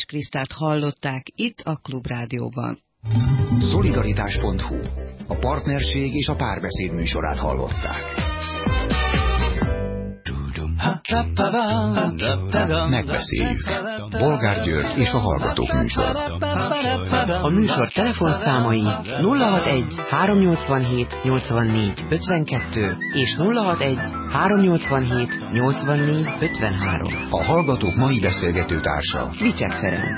Krisztát hallották itt a Klubrádióban. Szolidaritás.hu. A partnerség és a párbeszéd műsorát hallották. Megbeszéljük. Bolgár György és a Hallgatók műsora. A műsor telefonszámai 061 387 84 52 és 061 387 84 53. A Hallgatók mai beszélgető társa Vicsek Ferenc.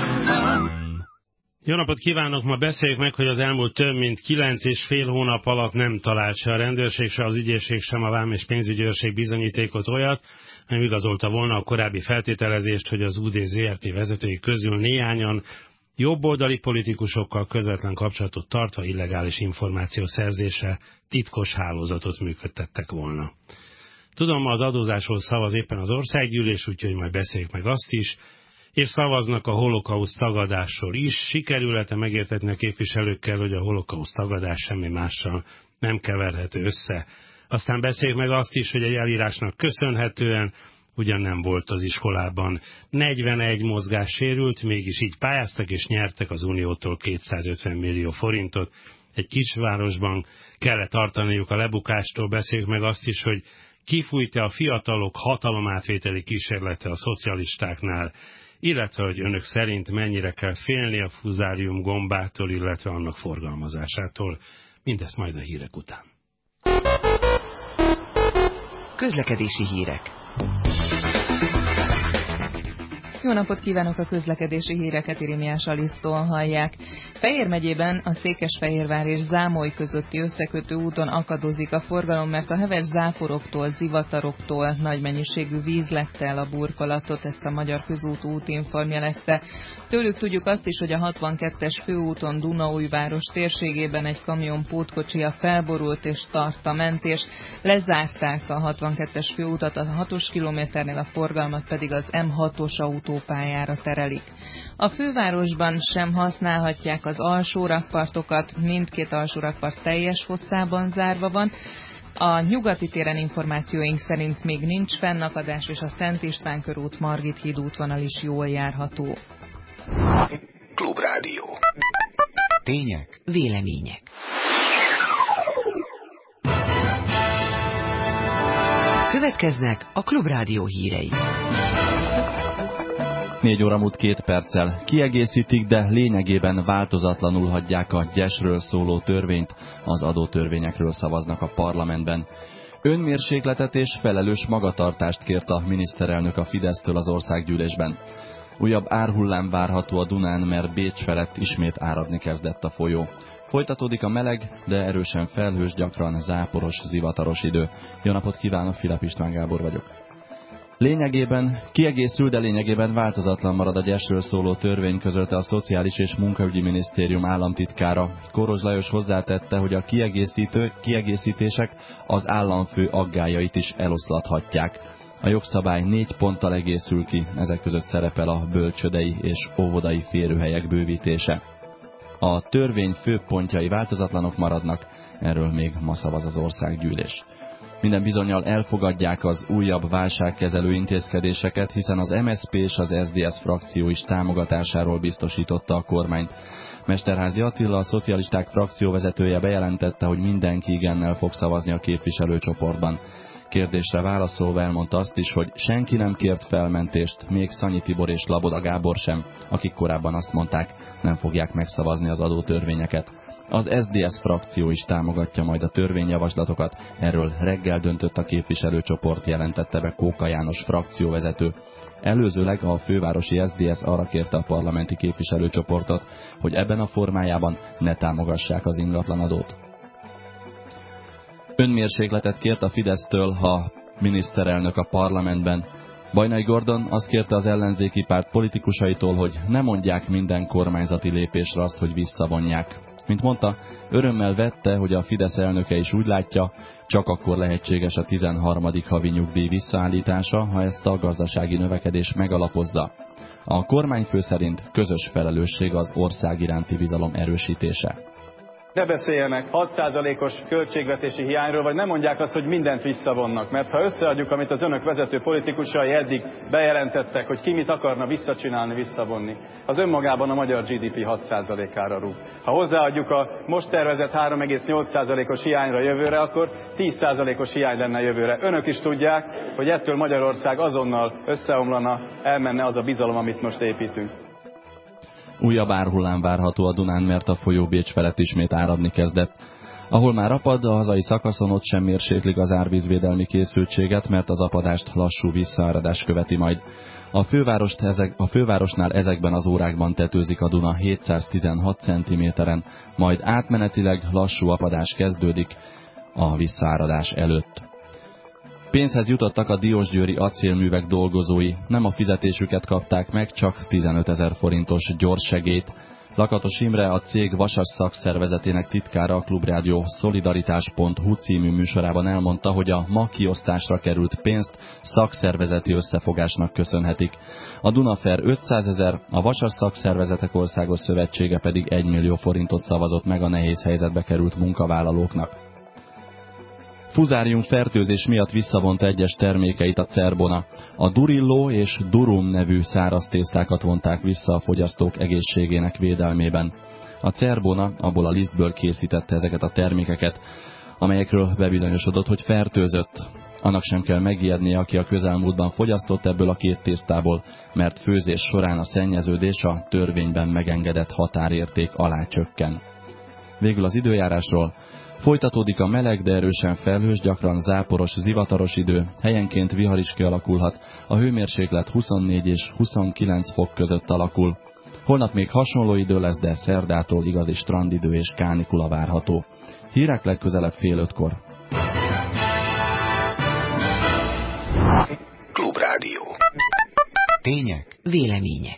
Jó napot kívánok! Ma beszéljük meg, hogy az elmúlt több mint 9,5 hónap alatt nem talált se a rendőrség, se az ügyészség, sem a vám és pénzügyőrség bizonyítékot olyat, ami igazolta volna a korábbi feltételezést, hogy az UD ZRT vezetői közül néhányan jobboldali politikusokkal közvetlen kapcsolatot tartva illegális információszerzésre titkos hálózatot működtettek volna. Tudom, ma az adózásról szavaz éppen az országgyűlés, úgyhogy majd beszéljük meg azt is, és szavaznak a holokauszt tagadásról is. Sikerül-e megértetni a képviselőkkel, hogy a holokauszt tagadás semmi mással nem keverhető össze. Aztán beszéljük meg azt is, hogy egy elírásnak köszönhetően ugyan nem volt az iskolában 41 mozgássérült, mégis így pályáztak és nyertek az Uniótól 250 millió forintot. Egy kisvárosban kellett tartaniuk a lebukástól. Beszéljük meg azt is, hogy kifújta a fiatalok hatalomátvételi kísérlete a szocialistáknál, illetve hogy önök szerint mennyire kell félni a fuzárium gombától, illetve annak forgalmazásától. Mindezt majd a hírek után. Közlekedési hírek. Jó napot kívánok, a közlekedési híreket Irimiás Alisztól hallják. Fejér megyében a Székesfehérvár és Zámoly közötti összekötő úton akadozik a forgalom, mert a heves záporoktól, zivataroktól nagy mennyiségű víz lette el a burkolatot, ezt a Magyar Közút útinform jelezte. Tőlük tudjuk azt is, hogy a 62-es főúton Dunaújváros térségében egy kamion pótkocsia felborult és tart a mentés. Lezárták a 62-es főutat, a 6-os kilométernél, a forgalmat pedig az M6-os autópályára terelik. A fővárosban sem használhatják az alsórakpartokat, mindkét alsórakpart teljes hosszában zárva van. A Nyugati téren információink szerint még nincs fennakadás, és a Szent István körút, Margit híd útvonal is jól járható. Klubrádió. Tények, vélemények. Következnek a Klubrádió hírei. 4 óra múlt 2 perccel. Kiegészítik, de lényegében változatlanul hagyják a GYES-ről szóló törvényt, az adótörvényekről szavaznak a parlamentben. Önmérsékletet és felelős magatartást kért a miniszterelnök a Fidesztől az országgyűlésben. Újabb árhullám várható a Dunán, mert Bécs felett ismét áradni kezdett a folyó. Folytatódik a meleg, de erősen felhős, gyakran záporos, zivataros idő. Jó napot kívánok, Filip István Gábor vagyok. Lényegében kiegészül, de lényegében változatlan marad a GYES-ről szóló törvény, közölte a Szociális és Munkaügyi Minisztérium államtitkára. Kóros Lajos hozzátette, hogy a kiegészítések az államfő aggályait is eloszlathatják. A jogszabály 4 ponttal egészül ki, ezek között szerepel a bölcsődei és óvodai férőhelyek bővítése. A törvény fő pontjai változatlanok maradnak, erről még ma szavaz az országgyűlés. Minden bizonnyal elfogadják az újabb válságkezelő intézkedéseket, hiszen az MSZP és az SZDSZ frakció is támogatásáról biztosította a kormányt. Mesterházy Attila, a szocialisták frakcióvezetője bejelentette, hogy mindenki igennel fog szavazni a képviselőcsoportban. Kérdésre válaszolva elmondta azt is, hogy senki nem kért felmentést, még Szanyi Tibor és Laboda Gábor sem, akik korábban azt mondták, nem fogják megszavazni az adótörvényeket. Az SZDSZ frakció is támogatja majd a törvényjavaslatokat, erről reggel döntött a képviselőcsoport, jelentette be Kóka János frakcióvezető. Előzőleg a fővárosi SZDSZ arra kérte a parlamenti képviselőcsoportot, hogy ebben a formájában ne támogassák az ingatlanadót. Önmérsékletet kért a Fidesztől a miniszterelnök a parlamentben. Bajnai Gordon azt kérte az ellenzéki párt politikusaitól, hogy ne mondják minden kormányzati lépésre azt, hogy visszavonják. Mint mondta, örömmel vette, hogy a Fidesz elnöke is úgy látja, csak akkor lehetséges a 13. havi nyugdíj visszaállítása, ha ezt a gazdasági növekedés megalapozza. A kormányfő szerint közös felelősség az ország iránti bizalom erősítése. Ne beszéljenek 6%-os költségvetési hiányról, vagy nem mondják azt, hogy mindent visszavonnak. Mert ha összeadjuk, amit az önök vezető politikusai eddig bejelentettek, hogy ki mit akarna visszacsinálni, visszavonni, az önmagában a magyar GDP 6%-ára rúg. Ha hozzáadjuk a most tervezett 3,8%-os hiányra jövőre, akkor 10%-os hiány lenne jövőre. Önök is tudják, hogy ettől Magyarország azonnal összeomlana, elmenne az a bizalom, amit most építünk. Újabb árhullám várható a Dunán, mert a folyó Bécs felett ismét áradni kezdett. Ahol már apad, a hazai szakaszon ott sem mérséklik az árvízvédelmi készültséget, mert az apadást lassú visszaáradás követi majd. A fővárosnál ezekben az órákban tetőzik a Duna 716 cm-en, majd átmenetileg lassú apadás kezdődik a visszaáradás előtt. Pénzhez jutottak a diósgyőri acélművek dolgozói, nem a fizetésüket kapták meg, csak 15 000 forintos gyorssegélyt. Lakatos Imre, a cég vasas szakszervezetének titkára a Klubrádió Szolidaritás.hu című műsorában elmondta, hogy a ma kiosztásra került pénzt szakszervezeti összefogásnak köszönhetik. A Dunafer 500 000, a Vasas Szakszervezetek Országos Szövetsége pedig 1 millió forintot szavazott meg a nehéz helyzetbe került munkavállalóknak. Fuzárium fertőzés miatt visszavonta egyes termékeit a Cerbona. A Durillo és Durum nevű száraztésztákat vonták vissza a fogyasztók egészségének védelmében. A Cerbona abból a lisztből készítette ezeket a termékeket, amelyekről bebizonyosodott, hogy fertőzött. Annak sem kell megijednie, aki a közelmúltban fogyasztott ebből a két tésztából, mert főzés során a szennyeződés a törvényben megengedett határérték alá csökken. Végül az időjárásról. Folytatódik a meleg, de erősen felhős, gyakran záporos, zivataros idő, helyenként vihar is kialakulhat, a hőmérséklet 24 és 29 fok között alakul. Holnap még hasonló idő lesz, de szerdától igazi strandidő és kánikula várható. Hírek legközelebb 4:30-kor. Klubrádió. Tények. Vélemények.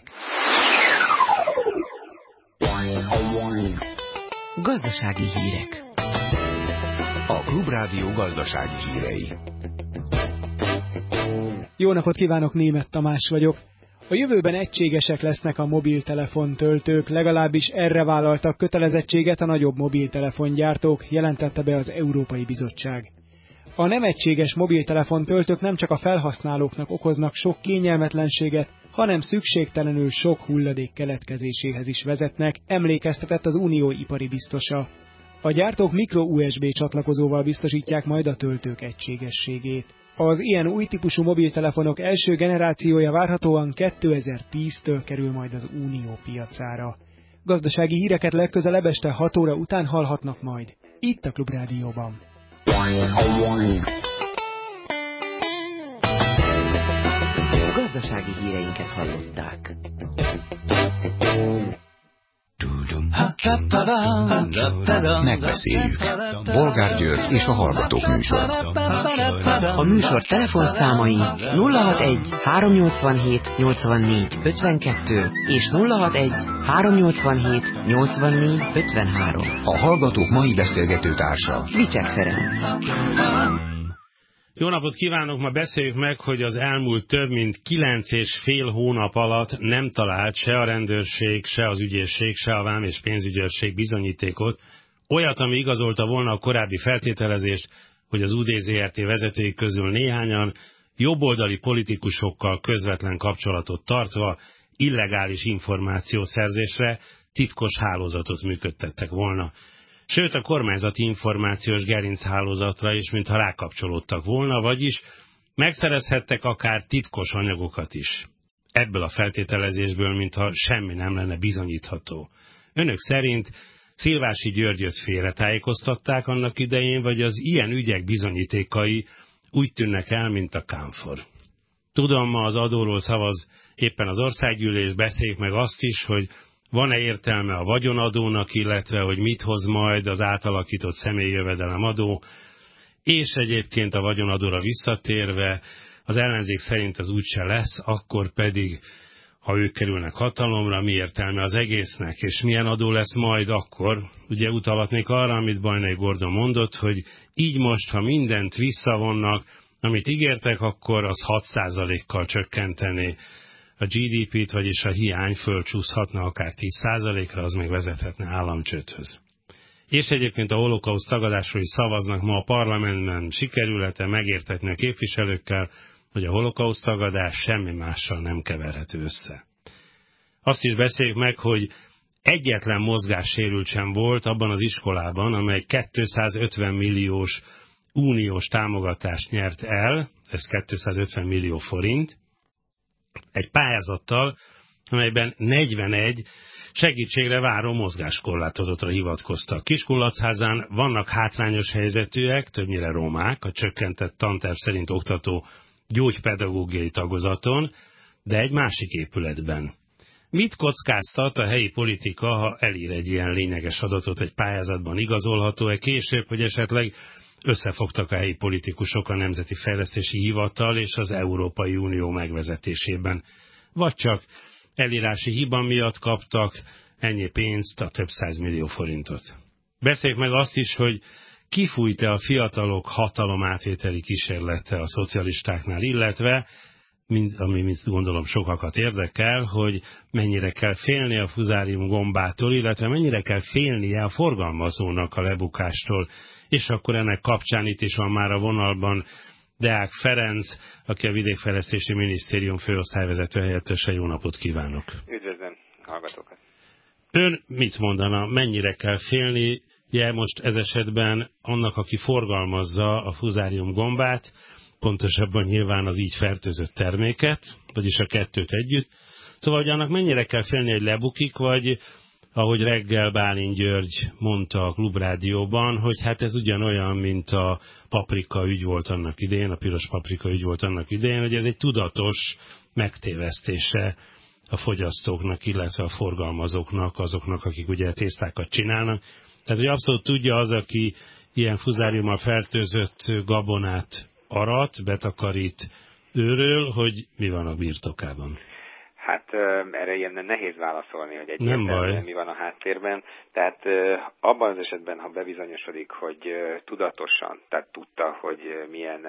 Gazdasági hírek. A Klubrádió gazdasági hírei. Jó napot kívánok, Németh Tamás vagyok. A jövőben egységesek lesznek a mobiltelefontöltők, legalábbis erre vállaltak kötelezettséget a nagyobb mobiltelefongyártók, jelentette be az Európai Bizottság. A nem egységes mobiltelefontöltők nem csak a felhasználóknak okoznak sok kényelmetlenséget, hanem szükségtelenül sok hulladék keletkezéséhez is vezetnek, emlékeztetett az Unió ipari biztosa. A gyártók micro-USB csatlakozóval biztosítják majd a töltők egységességét. Az ilyen új típusú mobiltelefonok első generációja várhatóan 2010-től kerül majd az Unió piacára. Gazdasági híreket legközelebb este 6 óra után hallhatnak majd. Itt a Klubrádióban. Gazdasági híreinket hallották. Megbeszéljük. Bolgár György és a Hallgatók műsor. A műsor telefonszámai 061 387 84 52 és 061 387 84 53. A Hallgatók mai beszélgető társa Vicsek Ferenc. Jó napot kívánok! Ma beszéljük meg, hogy az elmúlt több mint 9,5 hónap alatt nem talált se a rendőrség, se az ügyészség, se a vám és pénzügyőrség bizonyítékot, olyat, ami igazolta volna a korábbi feltételezést, hogy az UD-ZRT vezetői közül néhányan jobboldali politikusokkal közvetlen kapcsolatot tartva illegális információszerzésre titkos hálózatot működtettek volna. Sőt, a kormányzati információs gerinchálózatra is, mintha rákapcsolódtak volna, vagyis megszerezhettek akár titkos anyagokat is. Ebből a feltételezésből, mintha semmi nem lenne bizonyítható. Önök szerint Szilvási Györgyöt félretájékoztatták annak idején, vagy az ilyen ügyek bizonyítékai úgy tűnnek el, mint a kámfor. Tudom, ma az adóról szavaz éppen az országgyűlés, beszéljük meg azt is, hogy van-e értelme a vagyonadónak, illetve hogy mit hoz majd az átalakított személyjövedelemadó, és egyébként a vagyonadóra visszatérve, az ellenzék szerint az úgyse lesz, akkor pedig, ha ők kerülnek hatalomra, mi értelme az egésznek, és milyen adó lesz majd akkor, ugye utalhatnék arra, amit Bajnai Gordon mondott, hogy így most, ha mindent visszavonnak, amit ígértek, akkor az 6%-kal csökkenteni a GDP-t, vagyis a hiány fölcsúszhatna akár 10%-ra, az meg vezethetne államcsődhöz. és egyébként a holokauszt tagadásról is szavaznak ma a parlamentben, sikerülhet-e megértetni a képviselőkkel, hogy a holokauszt tagadás semmi mással nem keverhető össze. Azt is beszéljük meg, hogy egyetlen mozgássérült sem volt abban az iskolában, amely 250 milliós uniós támogatást nyert el, ez 250 millió forint, egy pályázattal, amelyben 41 segítségre váró mozgáskorlátozottra hivatkoztak. Kiskunlachházán vannak hátrányos helyzetűek, többnyire romák, a csökkentett tanterv szerint oktató gyógypedagógiai tagozaton, de egy másik épületben. Mit kockáztat a helyi politika, ha elér egy ilyen lényeges adatot egy pályázatban, igazolható-e később, hogy esetleg összefogtak a helyi politikusok a Nemzeti Fejlesztési Hivatal és az Európai Unió megvezetésében, vagy csak elírási hiba miatt kaptak ennyi pénzt, a több 100 millió forintot. Beszéljük meg azt is, hogy kifújt-e a fiatalok hatalomátvételi kísérlete a szocialistáknál, illetve, ami gondolom sokakat érdekel, hogy mennyire kell félni a fuzárium gombától, illetve mennyire kell félnie a forgalmazónak a lebukástól. És akkor ennek kapcsán itt is van már a vonalban Deák Ferenc, aki a Vidékfejlesztési Minisztérium főosztályvezető helyettese. Jó napot kívánok! Üdvözlöm hallgatókat! Ön mit mondana, mennyire kell félnie most ez esetben annak, aki forgalmazza a fuzárium gombát, pontosabban nyilván az így fertőzött terméket, vagyis a kettőt együtt. Szóval, hogy annak mennyire kell félni, hogy lebukik, vagy ahogy reggel Bálint György mondta a Klubrádióban, hogy hát ez ugyanolyan, mint a paprika ügy volt annak idején, a piros paprika ügy volt annak idején, hogy ez egy tudatos megtévesztése a fogyasztóknak, illetve a forgalmazóknak, azoknak, akik ugye tésztákat csinálnak. Tehát, hogy abszolút tudja az, aki ilyen fuzáriummal fertőzött gabonát arat, betakarít őről, hogy mi van a birtokában. Hát erre ilyen nehéz válaszolni, hogy egyébként mi van a háttérben. Tehát abban az esetben, ha bebizonyosodik, hogy tudatosan, tehát tudta, hogy milyen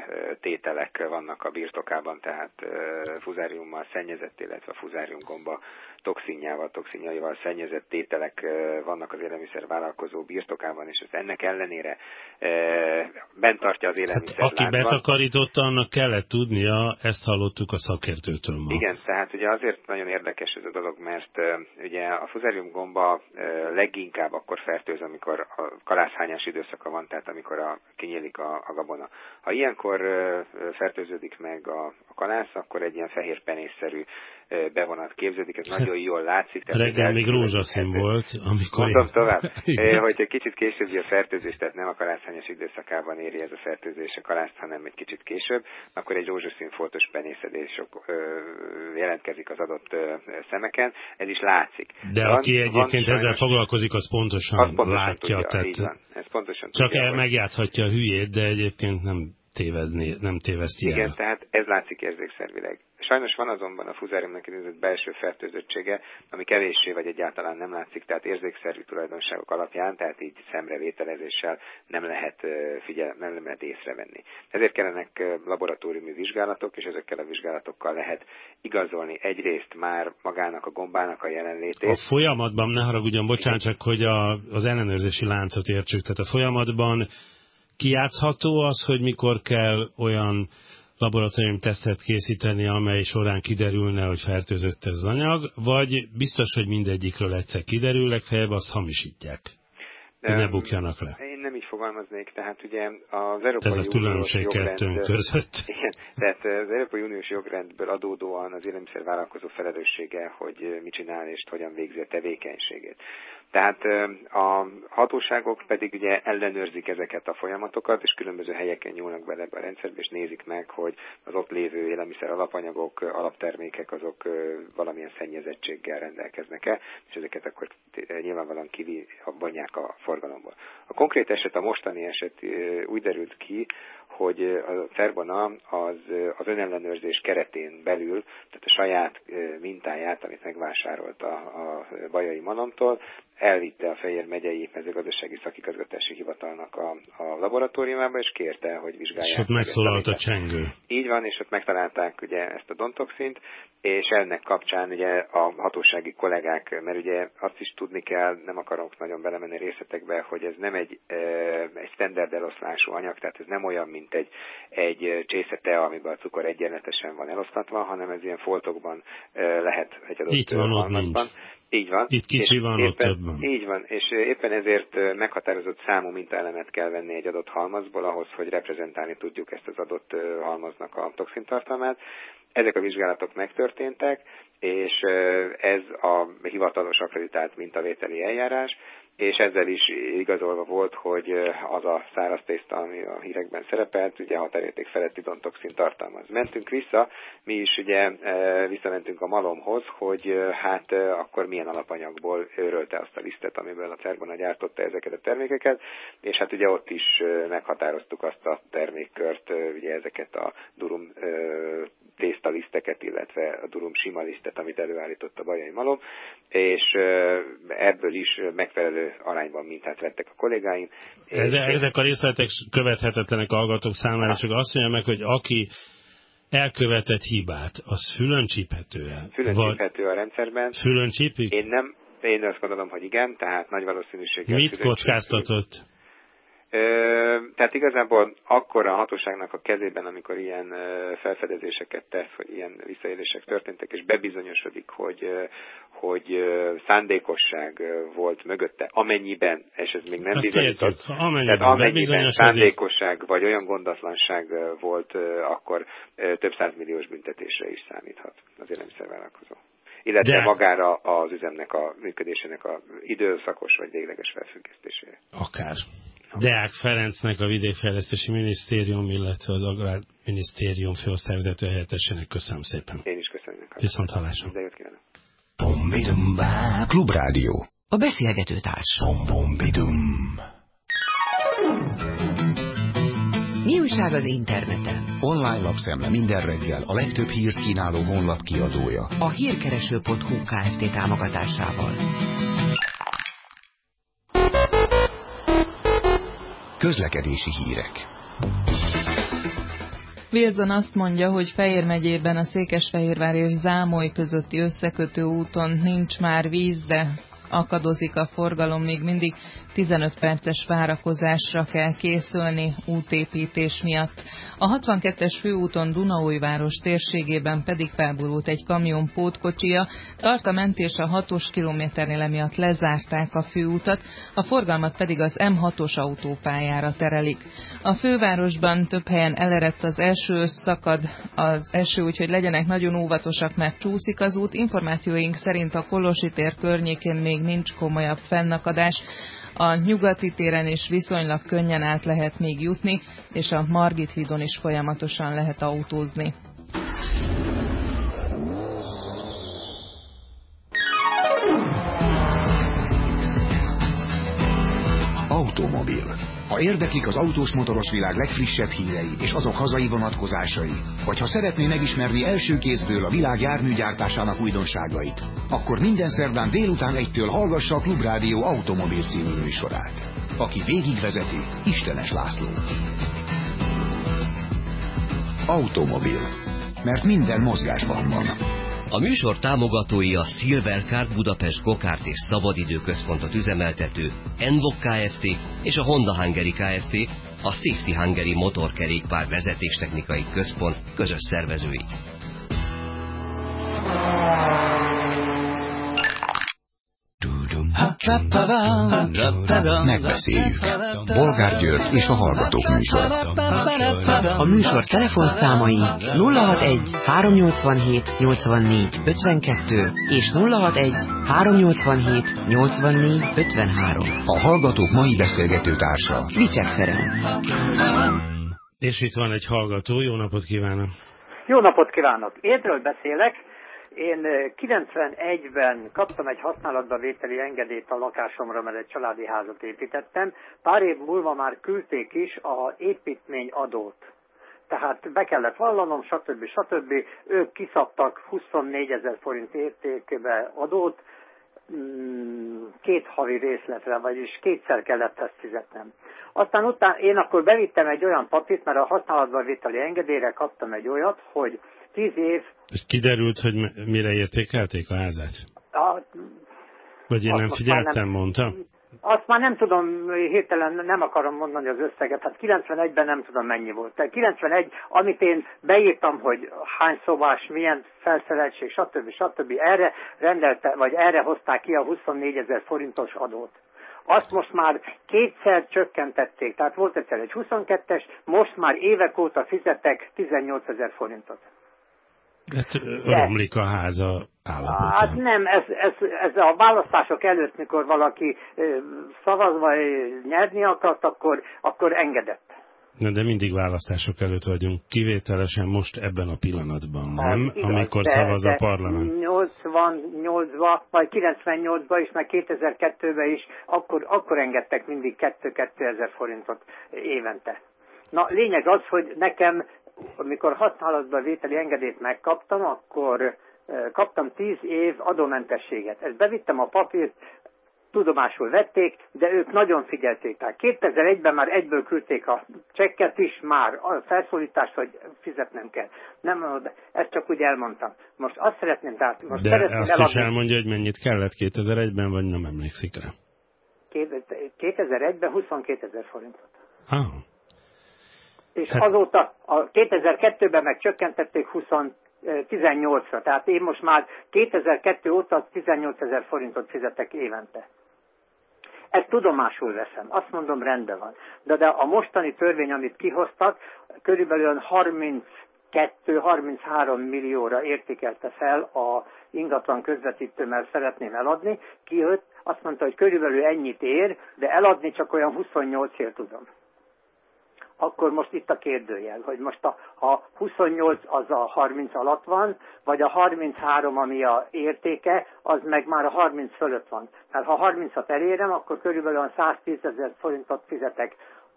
tételek vannak a birtokában, tehát fuzáriummal szennyezett, illetve a fuzáriumgomba toxinjaival szennyezett tételek vannak az élelmiszervállalkozó birtokában, és ez ennek ellenére bent tartja az élelmiszerláncban. Aki betakarította, annak kellett tudnia, ezt hallottuk a szakértőtől ma. Igen, tehát ugye azért nagyon érdekes ez a dolog, mert ugye a fuzáriumgomba leginkább akkor fertőz, amikor a kalászhányás időszaka van, tehát amikor kinyílik a gabona. Ha ilyenkor fertőződik meg a kalász, akkor egy ilyen fehér penészszerű bevonat képződik, ez nagyon jól látszik. Reggel még rózsaszín volt, amikor... Mondom tovább, hogy egy kicsit későbbi a fertőzés, tehát nem a kalászhányás időszakában éri ez a fertőzés a kalászt, hanem egy kicsit később, akkor egy rózsaszín foltos penészedés jelentkezik az adott szemeken, ez is látszik. De aki egyébként ezzel foglalkozik, az pontosan látja. Tudja, tehát így van, ez pontosan csak tudja, megjátszhatja a hülyét, de egyébként nem téveszti el. Igen, tehát ez látszik érzékszervileg. Sajnos van azonban a fuzáriumnak idézett belső fertőzöttsége, ami kevéssé vagy egyáltalán nem látszik, tehát érzékszervi tulajdonságok alapján, tehát így szemrevételezéssel nem lehet észrevenni. Ezért kellenek laboratóriumi vizsgálatok, és ezekkel a vizsgálatokkal lehet igazolni egyrészt már magának a gombának a jelenlétét. A folyamatban, ne haragudjon, bocsánat, csak hogy az ellenőrzési láncot értsük, tehát a folyamatban kijátszható az, hogy mikor kell olyan laboratóriumi tesztet készíteni, amely során kiderülne, hogy fertőzött ez az anyag, vagy biztos, hogy mindegyikről egyszer kiderül, legfeljebb azt hamisítják, hogy ne bukjanak le. Én nem így fogalmaznék, tehát ugye az Európai Uniós különbség kettőnk között. Igen, tehát az Európai Uniós jogrendből adódóan az élelmiszervállalkozó felelőssége, hogy mit csinál és hogyan végzi a tevékenységét. Tehát a hatóságok pedig ugye ellenőrzik ezeket a folyamatokat, és különböző helyeken nyúlnak bele a rendszerbe, és nézik meg, hogy az ott lévő élelmiszer alapanyagok, alaptermékek, azok valamilyen szennyezettséggel rendelkeznek-e, és ezeket akkor nyilvánvalóan kivonják a forgalomból. A konkrét eset, a mostani eset úgy derült ki, hogy a Cerbona az önellenőrzés keretén belül, tehát a saját mintáját, amit megvásárolt a Bajai Malomtól, elvitte a Fejér megyei mezőgazdasági szakigazgatási hivatalnak a laboratóriumába, és kérte, hogy vizsgálják. És ott megszólalt a csengő. Így van, és ott megtalálták ugye ezt a dontoxint, és ennek kapcsán ugye a hatósági kollégák, mert ugye azt is tudni kell, nem akarok nagyon belemenni részletekbe, hogy ez nem egy standard eloszlású anyag, tehát ez nem olyan, mint egy csészete, amiben a cukor egyenletesen van eloszlatva, hanem ez ilyen foltokban lehet egy adott halmazban. Így van. Itt kicsi van, ott több van. Így van, és éppen ezért meghatározott számú mintaelemet kell venni egy adott halmazból ahhoz, hogy reprezentálni tudjuk ezt az adott halmaznak a toxintartalmát. Ezek a vizsgálatok megtörténtek, és ez a hivatalos akreditált mintavételi eljárás, és ezzel is igazolva volt, hogy az a száraz tészta, ami a hírekben szerepelt, ugye határérték feletti dontoxin tartalmaz. Mentünk vissza, mi is ugye visszamentünk a Malomhoz, hogy hát akkor milyen alapanyagból őrölte azt a lisztet, amiből a Cerbona gyártotta ezeket a termékeket, és hát ugye ott is meghatároztuk azt a termékkört, ugye ezeket a durum tésztaliszteket, illetve a durum sima lisztet, amit előállított a Bajai Malom, és ebből is megfelelő arányban mintát vettek a kollégáim. Ezek a részletek követhetetlenek a hallgatók számára, csak azt mondja meg, hogy aki elkövetett hibát, az fülön csíphető-e? Fülön csíphető a rendszerben. Fülön csípik? Én azt gondolom, hogy igen, tehát nagy valószínűséggel. Mit kockáztatott? Tehát igazából akkor a hatóságnak a kezében, amikor ilyen felfedezéseket tesz, hogy ilyen visszaélések történtek, és bebizonyosodik, hogy szándékosság volt mögötte, amennyiben, és ez még nem bizonyított, tehát amennyiben szándékosság vagy olyan gondatlanság volt, akkor több százmilliós büntetésre is számíthat az élelmiszervállalkozó. Illetve magára az üzemnek a működésének a időszakos vagy végleges felfüggesztésére. Akár. Deák Ferencnek, a Vidékfejlesztési Minisztérium, illetve az Agrárminisztérium főosztályvezető helyettesének köszönöm szépen. Én is köszönöm. Viszont hallásra. Minden jót kívánok. Klubrádió. A beszélgető társ. Mi újság az interneten? Online lapszemle minden reggel, a legtöbb hírt kínáló honlap kiadója. A hírkereső.hu Kft. Támogatásával. Közlekedési hírek. Wilson azt mondja, hogy Fejér megyében a Székesfehérvár és Zámoly közötti összekötő úton nincs már víz, de akadozik a forgalom, még mindig 15 perces várakozásra kell készülni útépítés miatt. A 62-es főúton Dunaújváros térségében pedig felborult egy kamion pótkocsia, tart a mentés a 6-os kilométernél, emiatt lezárták a főútat, a forgalmat pedig az M6-os autópályára terelik. A fővárosban több helyen elerett az eső, szakad az eső, úgyhogy legyenek nagyon óvatosak, mert csúszik az út. Információink szerint a Kolosi tér környékén még nincs komolyabb fennakadás. A Nyugati téren is viszonylag könnyen át lehet még jutni, és a Margit hídon is folyamatosan lehet autózni. Automobil. Ha érdeklik az autós motoros világ legfrissebb hírei és azok hazai vonatkozásai, vagy ha szeretné megismerni első kézből a világ járműgyártásának újdonságait, akkor minden szerdán délután 1-től hallgassa a Klubrádió Automobil című műsorát. Aki végigvezeti, Istenes László. Automobil. Mert minden mozgásban van. A műsor támogatói a Silvercard Budapest Go-kart és szabadidőközpontot üzemeltető Envok Kft. És a Honda Hungary Kft. A Safety Hungary motorkerékpár vezetéstechnikai központ közös szervezői. Megbeszéljük. Bolgár György és a Hallgatók műsora. A műsor telefonszámai 061 387 84 52 és 061 387 84 53. A Hallgatók mai beszélgető társa Vicsek Ferenc. És itt van egy hallgató, jó napot kívánok! Jó napot kívánok! Érről beszélek, Én 91-ben kaptam egy használatba vételi engedélyt a lakásomra, mert egy családi házat építettem. Pár év múlva már küldték is az építményadót. Tehát be kellett vallanom, stb. Ők kiszabtak 24 000 forint értékbe adót, 2 havi részletre, vagyis 2-szer kellett ezt fizetnem. Aztán utána én akkor bevittem egy olyan papírt, mert a használatba vételi engedélyre kaptam egy olyat, hogy 10 év... És kiderült, hogy mire értékelték a házát? Vagy én nem figyeltem, mondta? Azt már nem tudom, hirtelen nem akarom mondani az összeget, hát 91-ben nem tudom mennyi volt. Tehát 91, amit én beírtam, hogy hány szobás, milyen felszereltség, stb. Erre rendelte, vagy erre hozták ki a 24 000 forintos adót. Azt most már 2-szer csökkentették, tehát volt egyszer egy 22-es, most már évek óta fizetek 18 000 forintot. Hát romlik a háza állapota. Hát nem, ez a választások előtt, mikor valaki szavazva nyerni akart, akkor engedett. De mindig választások előtt vagyunk, kivételesen most ebben a pillanatban, nem? Igaz, amikor szavaz a parlament. 88-ban, vagy 98-ban is, meg 2002-ben is, akkor engedtek mindig 2-2 forintot évente. Na, lényeg az, hogy nekem, amikor használatba vételi engedélyt megkaptam, akkor kaptam 10 év adómentességet. Ezt bevittem a papírt, tudomásul vették, de ők nagyon figyelték. Tehát 2001-ben már egyből küldték a csekket is, már a felszólítást, hogy fizetnem kell. Nem, ezt csak úgy elmondtam. Most azt szeretném, tehát most de azt is elmondja, hogy mennyit kellett 2001-ben, vagy nem emlékszik rá? 2001-ben 22 000 forintot. És hát... azóta, a 2002-ben meg csökkentették 18-ra. Tehát én most már 2002 óta 18 000 forintot fizetek évente. Ezt tudomásul veszem. Azt mondom, rendben van. De a mostani törvény, amit kihoztak, körülbelül 32-33 millióra értékelte fel a ingatlan közvetítő, mert szeretném eladni. Kijött, azt mondta, hogy körülbelül ennyit ér, de eladni csak olyan 28-ért tudom. Akkor most itt a kérdőjel, hogy most ha 28 az a 30 alatt van, vagy a 33, ami a értéke, az meg már a 30 fölött van. Tehát ha 30-at elérem, akkor körülbelül 110 000 forintot fizetek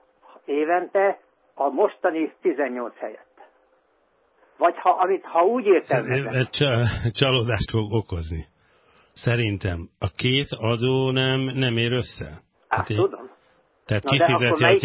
évente, a mostani 18 helyett. Vagy ha úgy értelmezem. Csalódást fog okozni. Szerintem a két adó nem ér össze. Hát tudom. Tehát kifizeti a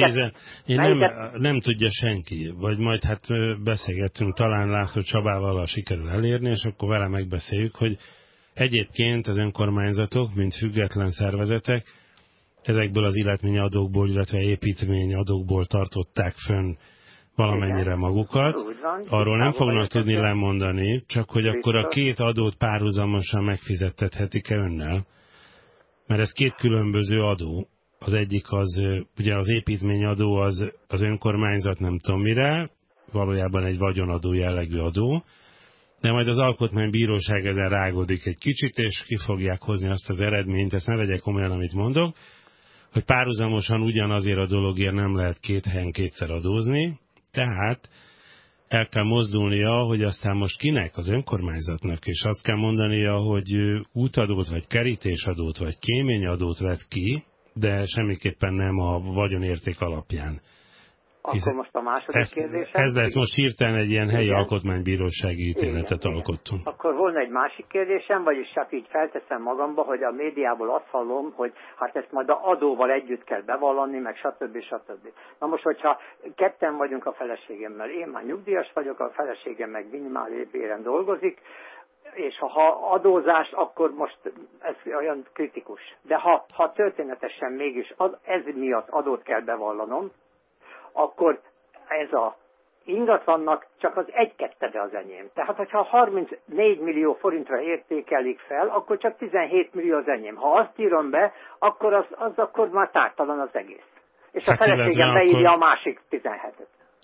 10, nem tudja senki, vagy majd hát beszélgettünk talán László Csabával, ha sikerül elérni, és akkor vele megbeszéljük, hogy egyébként az önkormányzatok, mint független szervezetek, ezekből az illetményadókból, illetve építményadókból tartották fönn valamennyire magukat. Arról nem fognak tudni lemondani, csak hogy akkor a két adót párhuzamosan megfizettethetik-e önnel, mert ez két különböző adó. Az egyik az, ugye az építményadó az önkormányzat nem tudom mire, valójában egy vagyonadó jellegű adó, de majd az alkotmánybíróság ezen rágódik egy kicsit, és ki fogják hozni azt az eredményt, ezt ne vegyek komolyan, amit mondok, hogy párhuzamosan ugyanazért a dologért nem lehet két helyen kétszer adózni, tehát el kell mozdulnia, hogy aztán most kinek, az önkormányzatnak, és azt kell mondania, hogy útadót, vagy kerítésadót, vagy kéményadót vett ki, de semmiképpen nem a vagyonérték alapján. Akkor most a második kérdésem. Ez lesz, most hirtelen egy ilyen helyi alkotmánybírósági ítéletet alkottunk. Akkor volna egy másik kérdésem, vagyis csak így felteszem magamba, hogy a médiából azt hallom, hogy hát ezt majd a adóval együtt kell bevallani, meg stb. Na most, hogyha ketten vagyunk a feleségemmel, én már nyugdíjas vagyok, a feleségem meg minimál béren dolgozik, és ha adózás, akkor most ez olyan kritikus. De ha történetesen mégis ez miatt adót kell bevallanom, akkor ez a ingatlannak csak az 1/2 az enyém. Tehát, hogyha 34 millió forintra értékelik fel, akkor csak 17 millió az enyém. Ha azt írom be, akkor az akkor már tártalan az egész. És a feleségem beírja a másik 17-et.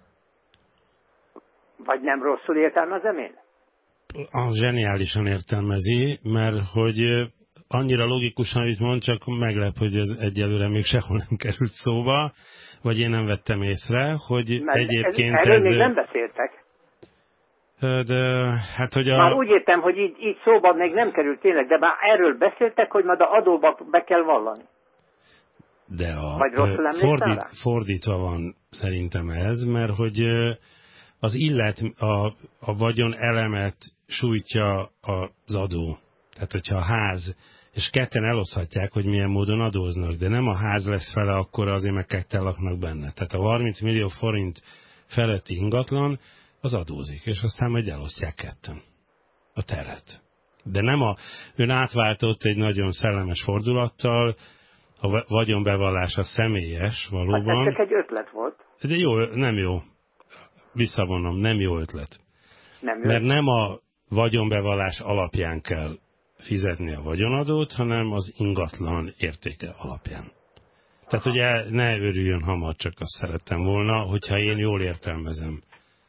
Vagy nem rosszul értelmezem én? Zseniálisan értelmezi, mert hogy annyira logikusan, amit mond, csak meglep, hogy ez egyelőre még sehol nem került szóba, vagy én nem vettem észre, hogy egyébként erről még nem beszéltek. De, hát, hogy Már úgy értem, hogy így szóban még nem került tényleg, de már erről beszéltek, hogy majd a adóba be kell vallani. De fordítva van szerintem ez, mert hogy az a vagyon elemet sújtja az adó. Tehát, hogyha a ház, és ketten eloszthatják, hogy milyen módon adóznak, de nem a ház lesz fele, akkor azért meg ketten laknak benne. Tehát a 30 millió forint feletti ingatlan, az adózik, és aztán majd elosztják ketten a terhet. De nem ön átváltott egy nagyon szellemes fordulattal, a vagyonbevallás a személyes, valóban. Hát ez csak egy ötlet volt. De jó, nem jó. Visszavonom, nem jó ötlet. Nem jó. Mert nem a vagyonbevallás alapján kell fizetni a vagyonadót, hanem az ingatlan értéke alapján. Tehát, hogy ne örüljön hamar, csak azt szerettem volna, hogyha én jól értelmezem.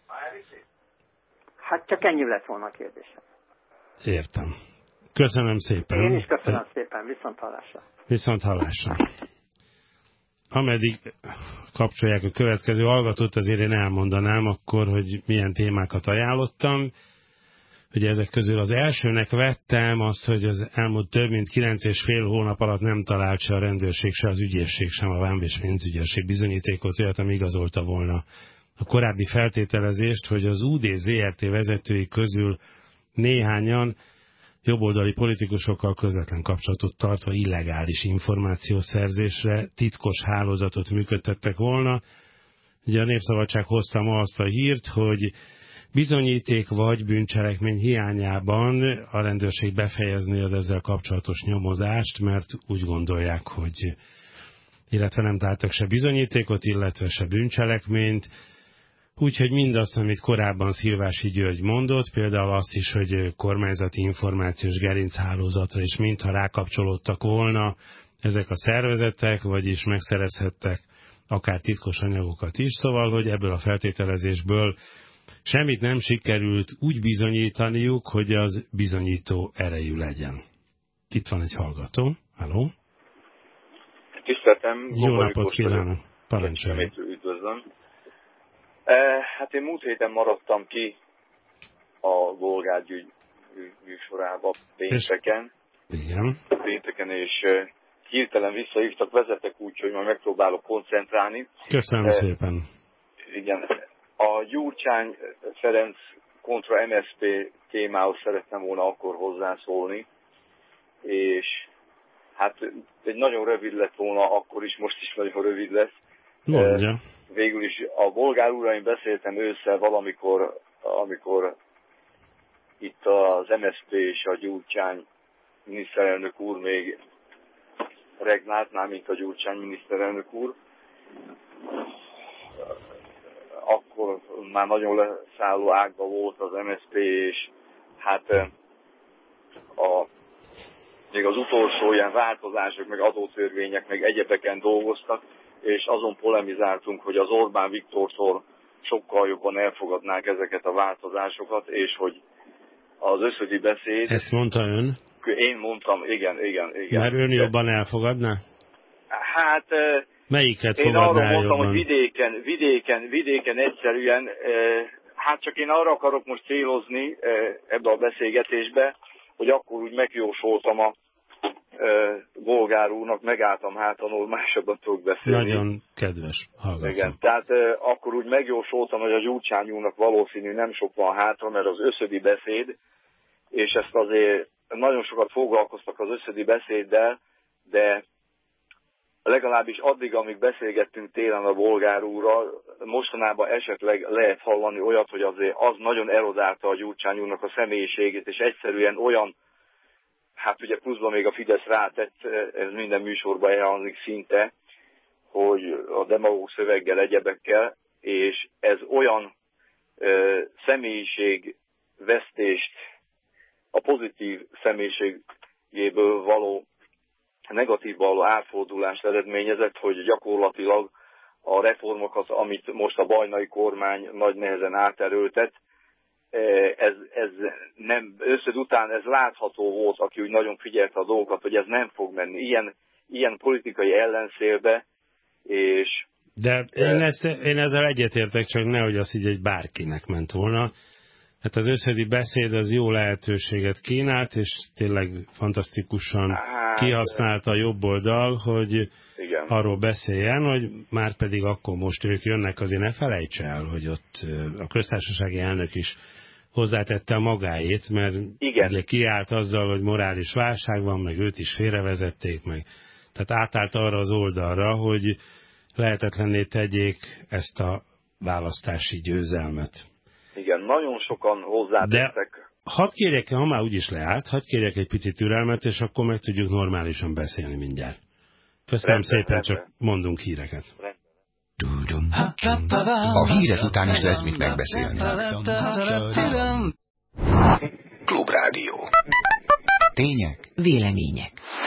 Hát csak ennyi lett volna a kérdésem. Értem. Köszönöm szépen. Én is köszönöm szépen. Viszonthallásra. Viszonthallásra. Ameddig kapcsolják a következő hallgatót, azért én elmondanám akkor, hogy milyen témákat ajánlottam. Ugye ezek közül az elsőnek vettem azt, hogy az elmúlt több mint 9,5 hónap alatt nem talált se a rendőrség, se az ügyészség, sem a vám- és pénzügyesség bizonyítékot, olyat, ami igazolta volna a korábbi feltételezést, hogy az UD ZRT vezetői közül néhányan jobboldali politikusokkal közvetlen kapcsolatot tartva illegális információszerzésre titkos hálózatot működtettek volna. Ugye a Népszabadság hozta ma azt a hírt, hogy bizonyíték vagy bűncselekmény hiányában a rendőrség befejezni az ezzel kapcsolatos nyomozást, mert úgy gondolják, hogy illetve nem találtak se bizonyítékot, illetve se bűncselekményt. Úgyhogy mindazt, amit korábban Szilvási György mondott, például azt is, hogy kormányzati információs gerinchálózatra is mintha rákapcsolódtak volna ezek a szervezetek, vagyis megszerezhettek akár titkos anyagokat is, szóval, hogy ebből a feltételezésből semmit nem sikerült úgy bizonyítaniuk, hogy az bizonyító erejű legyen. Itt van egy hallgató. Halló? Tiszteltem. Jó napot kívánok. Parancsoljon. Üdvözlöm. Hát én múlt héten maradtam ki a Volgárgyügy műsorába pénteken. Igen. Pénteken, és hirtelen visszahívtak, vezetek úgy, hogy majd megpróbálok koncentrálni. Köszönöm szépen. Igen. A Gyurcsány Ferenc kontra MSZP témához szerettem volna akkor hozzászólni, és hát egy nagyon rövid lett volna, akkor is, most is nagyon rövid lesz. Mondja. Végül is a bolgár uraim beszéltem ősszel valamikor, amikor itt az MSZP és a Gyurcsány miniszterelnök úr még regnált, már mint a Gyurcsány miniszterelnök úr. Akkor már nagyon leszálló ágba volt az MSZP, és hát még az utolsó ilyen változások, meg adótörvények, meg egyebeken dolgoztak, és azon polemizáltunk, hogy az Orbán Viktortól sokkal jobban elfogadnák ezeket a változásokat, és hogy az összödi beszéd... Ezt mondta ön? Én mondtam, igen. Mert ön jobban elfogadná? Hát... Melyiket én fogadná arra mondtam, jobban? hogy vidéken egyszerűen, hát csak én arra akarok most célozni ebbe a beszélgetésbe, hogy akkor úgy megjósoltam a bolgár úrnak, megálltam hátanul, másabban tudok beszélni. Nagyon kedves hallgató. Igen, tehát akkor úgy megjósoltam, hogy a Gyurcsány úrnak valószínű nem sok van hátra, mert az összödi beszéd, és ezt azért nagyon sokat foglalkoztak az összödi beszéddel, de legalábbis addig, amíg beszélgettünk télen a bolgár úrral, mostanában esetleg lehet hallani olyat, hogy azért az nagyon erodálta a Gyurcsány úrnak a személyiségét, és egyszerűen olyan, hát ugye pluszban még a Fidesz rátett, ez minden műsorban elhangzik szinte, hogy a demagóg szöveggel, egyebekkel, és ez olyan személyiségvesztést, a pozitív személyiségéből való negatív való átfordulást eredményezett, hogy gyakorlatilag a reformokat, amit most a bajnai kormány nagy nehezen áterőltet, ez nem, összed után ez látható volt, aki úgy nagyon figyelte a dolgokat, hogy ez nem fog menni ilyen politikai ellenszélbe, és... De én ezzel egyetértek, csak nehogy azt így egy bárkinek ment volna. Hát az összedi beszéd az jó lehetőséget kínált, és tényleg fantasztikusan kihasználta a jobb oldal, hogy igen, arról beszéljen, hogy már pedig akkor most ők jönnek, azért ne felejts el, hogy ott a köztársasági elnök is hozzátette a magáét, mert ugye kiállt azzal, hogy morális válság van, meg őt is félrevezették meg. Tehát átállt arra az oldalra, hogy lehetetlenné tegyék ezt a választási győzelmet. Igen, nagyon sokan hozzátettek. De hadd kérjek, ha már úgyis leállt, hadd kérjek egy picit türelmet, és akkor meg tudjuk normálisan beszélni mindjárt. Köszönöm szépen, csak mondunk híreket. A hírek után is lesz mit megbeszélni. Klubrádió. Tények. Vélemények.